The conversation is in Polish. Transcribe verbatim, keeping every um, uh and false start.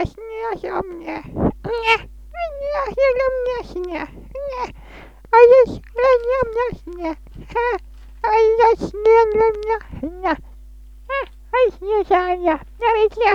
śniłaś o mnie. Nie, nie, nie o mnie śnie. Nie, a jest nie o mnie śnie. Ha, a jest nie o mnie śnie. Ha, a śnie żania. Nawet nie.